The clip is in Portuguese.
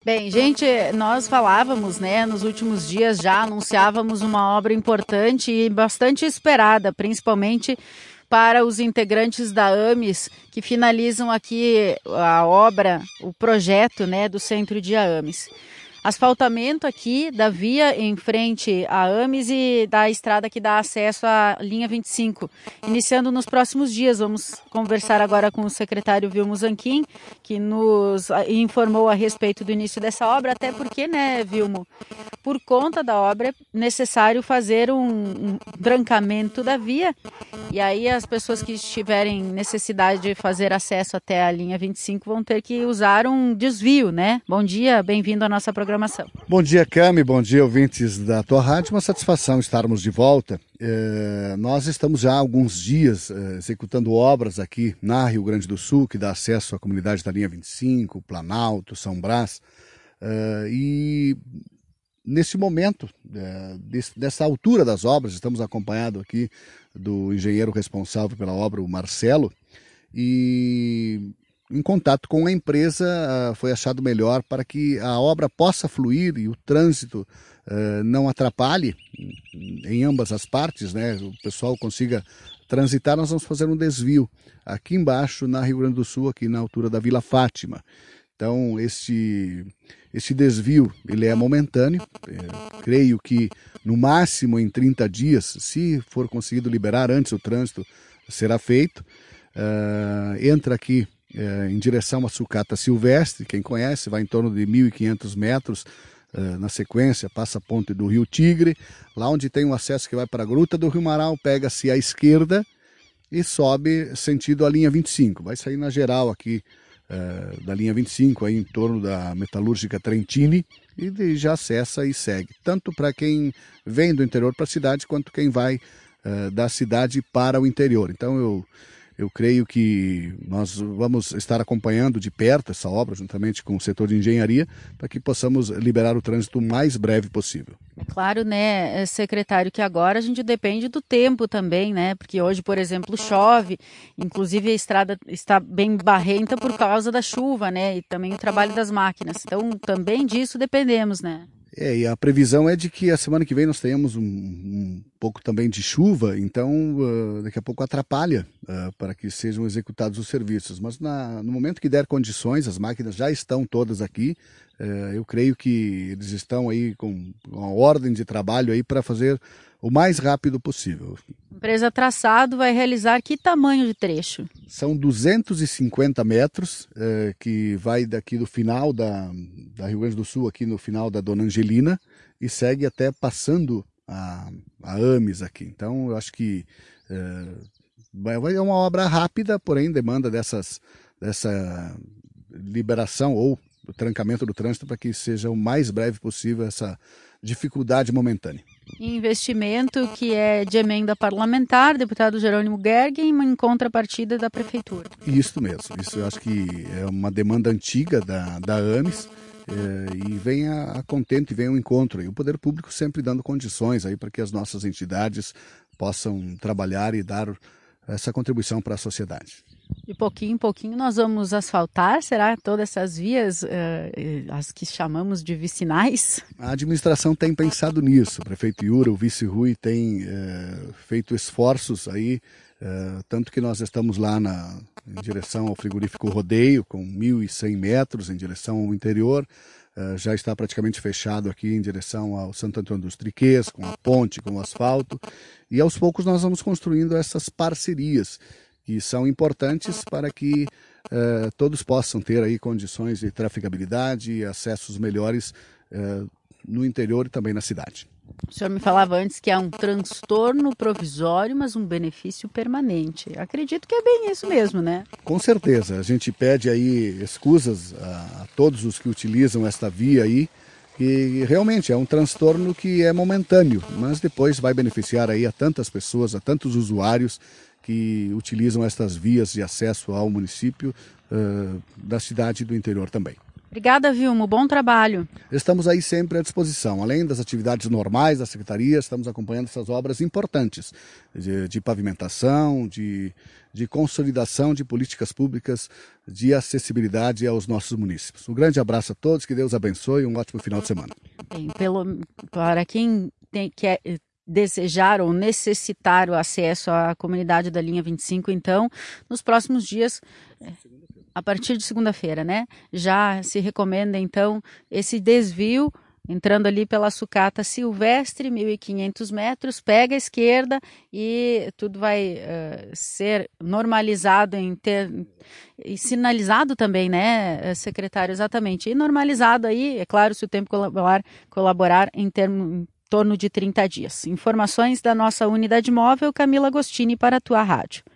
Bem, gente, nós falávamos, né, nos últimos dias já anunciávamos uma obra importante e bastante esperada, principalmente para os integrantes da AMES que finalizam aqui a obra, o projeto, né, do centro de AMES. Asfaltamento aqui da via em frente à AMES e da estrada que dá acesso à linha 25. Iniciando nos próximos dias, vamos conversar agora com o secretário Vilmo Zanquim, que nos informou a respeito do início dessa obra, até porque, né, Vilmo, por conta da obra é necessário fazer um trancamento da via, e aí as pessoas que tiverem necessidade de fazer acesso até a linha 25 vão ter que usar um desvio, né? Bom dia, bem-vindo à nossa programação. Bom dia, Cami, bom dia, ouvintes da tua rádio. Uma satisfação estarmos de volta. Nós estamos já há alguns dias executando obras aqui na Rio Grande do Sul, que dá acesso à comunidade da linha 25, Planalto, São Brás, e nesse momento, dessa altura das obras, estamos acompanhados aqui do engenheiro responsável pela obra, o Marcelo, e em contato com a empresa foi achado melhor para que a obra possa fluir e o trânsito não atrapalhe em ambas as partes, né? O pessoal consiga transitar. Nós vamos fazer um desvio aqui embaixo na Rio Grande do Sul, aqui na altura da Vila Fátima. Então esse desvio ele é momentâneo, creio que no máximo em 30 dias, se for conseguido liberar antes o trânsito, será feito. Entra aqui em direção à sucata Silvestre, quem conhece, vai em torno de 1.500 metros, na sequência passa a ponte do Rio Tigre, lá onde tem um acesso que vai para a Gruta do Rio Marau, pega-se à esquerda e sobe sentido a linha 25, vai sair na geral aqui da linha 25, aí em torno da Metalúrgica Trentini, e já acessa e segue, tanto para quem vem do interior para a cidade, quanto quem vai da cidade para o interior. Então eu creio que nós vamos estar acompanhando de perto essa obra, juntamente com o setor de engenharia, para que possamos liberar o trânsito o mais breve possível. Claro, né, secretário, que agora a gente depende do tempo também, né? Porque hoje, por exemplo, chove, inclusive a estrada está bem barrenta por causa da chuva, né? E também o trabalho das máquinas. Então, também disso dependemos, né? E a previsão é de que a semana que vem nós tenhamos um pouco também de chuva, então daqui a pouco atrapalha para que sejam executados os serviços. Mas no momento que der condições, as máquinas já estão todas aqui, eu creio que eles estão aí com uma ordem de trabalho aí para fazer o mais rápido possível. A empresa Traçado vai realizar que tamanho de trecho? São 250 metros, que vai daqui do final da Rio Grande do Sul, aqui no final da Dona Angelina, e segue até passando a AMES aqui. Então, eu acho que vai uma obra rápida, porém demanda dessa liberação ou o trancamento do trânsito para que seja o mais breve possível essa dificuldade momentânea. Investimento que é de emenda parlamentar, deputado Jerônimo Gergen, em contrapartida da prefeitura. Isso mesmo, isso eu acho que é uma demanda antiga da AMES, e vem a contento e vem ao encontro. E o poder público sempre dando condições aí para que as nossas entidades possam trabalhar e dar essa contribuição para a sociedade. De pouquinho em pouquinho nós vamos asfaltar, será? Todas essas vias, as que chamamos de vicinais? A administração tem pensado nisso. O prefeito Yura, o vice Rui tem feito esforços aí, tanto que nós estamos lá em direção ao frigorífico Rodeio, com 1.100 metros em direção ao interior. Já está praticamente fechado aqui em direção ao Santo Antônio dos Triquês, com a ponte, com o asfalto. E aos poucos nós vamos construindo essas parcerias, que são importantes para que todos possam ter aí condições de trafegabilidade e acessos melhores no interior e também na cidade. O senhor me falava antes que há um transtorno provisório, mas um benefício permanente. Acredito que é bem isso mesmo, né? Com certeza. A gente pede aí escusas a todos os que utilizam esta via aí, que realmente é um transtorno que é momentâneo, mas depois vai beneficiar aí a tantas pessoas, a tantos usuários que utilizam estas vias de acesso ao município da cidade e do interior também. Obrigada, Vilmo. Bom trabalho. Estamos aí sempre à disposição. Além das atividades normais da Secretaria, estamos acompanhando essas obras importantes de pavimentação, de consolidação de políticas públicas de acessibilidade aos nossos munícipes. Um grande abraço a todos, que Deus abençoe e um ótimo final de semana. Bem, para quem quer desejar ou necessitar o acesso à comunidade da linha 25, então, nos próximos dias, a partir de segunda-feira, né? Já se recomenda, então, esse desvio, entrando ali pela sucata Silvestre, 1.500 metros, pega a esquerda e tudo vai ser normalizado e sinalizado também, né, secretário? Exatamente. E normalizado aí, é claro, se o tempo colaborar em torno de 30 dias. Informações da nossa unidade móvel, Camila Agostini, para a tua rádio.